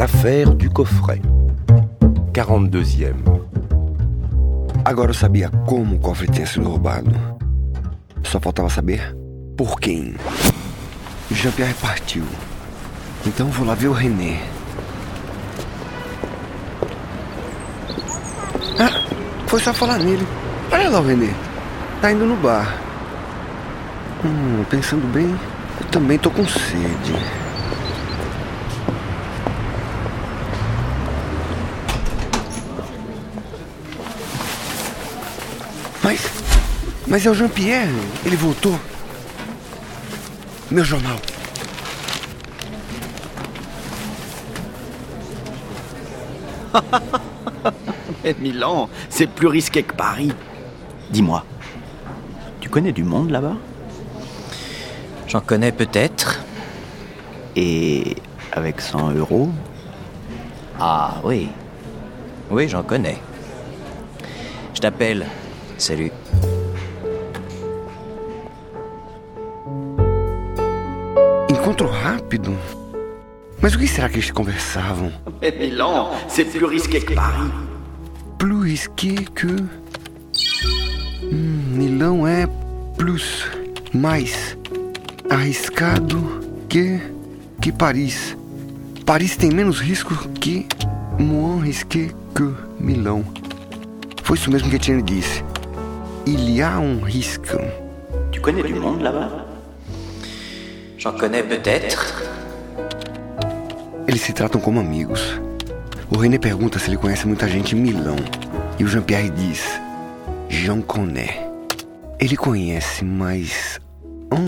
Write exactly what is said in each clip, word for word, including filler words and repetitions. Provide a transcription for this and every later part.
L'affaire du coffret. quarante-deuxième. Agora eu sabia como o cofre tinha sido roubado. Só faltava saber por quem. Jean-Pierre partiu. Então vou lá ver o René. Ah, foi só falar nele. Olha lá o René. Tá indo no bar. Hum, pensando bem, eu também tô com sede. Mas... Mas é o Jean-Pierre. Ele voltou. Meu jornal. Mais Milan, c'est plus risqué que Paris. Dis-moi, tu connais du monde là-bas? J'en connais peut-être. Et avec cent euros? Ah oui. Oui, j'en connais. Je t'appelle. Salut. Encontro rápido? Mas o que será que eles conversavam? Mais Milan, c'est plus risqué que Paris. Plus risqué que... Hum, Milão é plus, mais arriscado que, que Paris. Paris tem menos risco que moins risqué que Milão. Foi isso mesmo que Etienne disse. Il y a un risque. Tu connais du monde là-bas? J'en connais peut-être. Eles se tratam como amigos. O René pergunta se ele conhece muita gente em Milão. E o Jean-Pierre diz: J'en connais. Ele conhece, mas... Hum?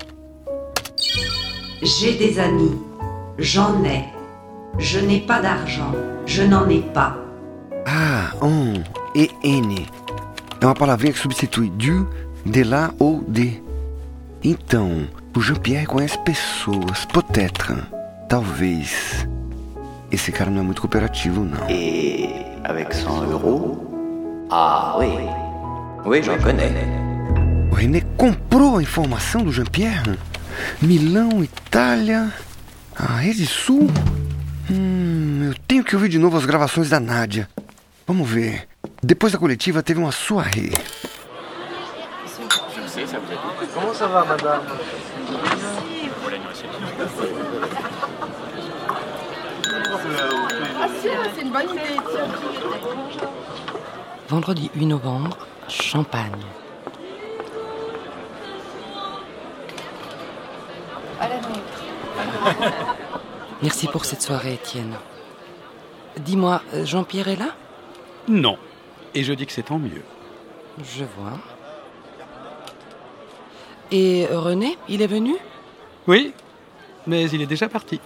J'ai des amis. J'en ai. Je n'ai pas d'argent. Je n'en ai pas. Ah, on e N. É uma palavrinha que substitui du, de lá ou de. Então, o Jean-Pierre conhece pessoas, peut-être, talvez. Esse cara não é muito cooperativo, não. Et avec cent euros? Ah oui. Oui, j'en connais. O René comprou a informação do Jean-Pierre? Milão, Itália... A Rede Sul? Hum, eu tenho que ouvir de novo as gravações da Nádia. Vamos ver. Depois da coletiva teve uma soirée. Comment ça va, madame? Ah si, c'est une bonne idée. Vendredi huit novembre, Champagne. À la nuit. Merci pour cette soirée, Étienne. Dis-moi, Jean-Pierre est là? Non. Et je dis que c'est tant mieux. Je vois. Et René, il est venu? Oui, mais il est déjà parti.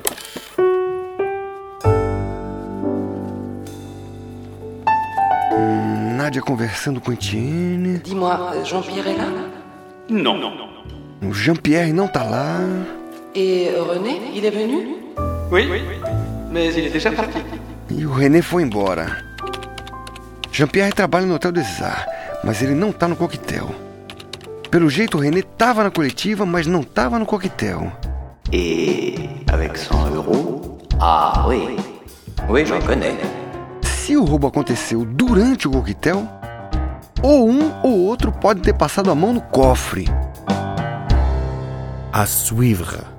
Hum, Nádia conversando com Etienne. Dis-moi, Jean-Pierre est là? Non, non, non. O Jean-Pierre não tá lá. Et René, il est venu? Oui, mais il est déjà parti. E o René foi embora. Jean-Pierre trabalha no Hotel des Arts, mas ele não tá no coquetel. Pelo jeito, o René tava na coletiva, mas não tava no coquetel. Et avec cent euros? Ah oui. Oui, j'en connais. Se o roubo aconteceu durante o coquetel, ou um ou outro pode ter passado a mão no cofre. À suivre.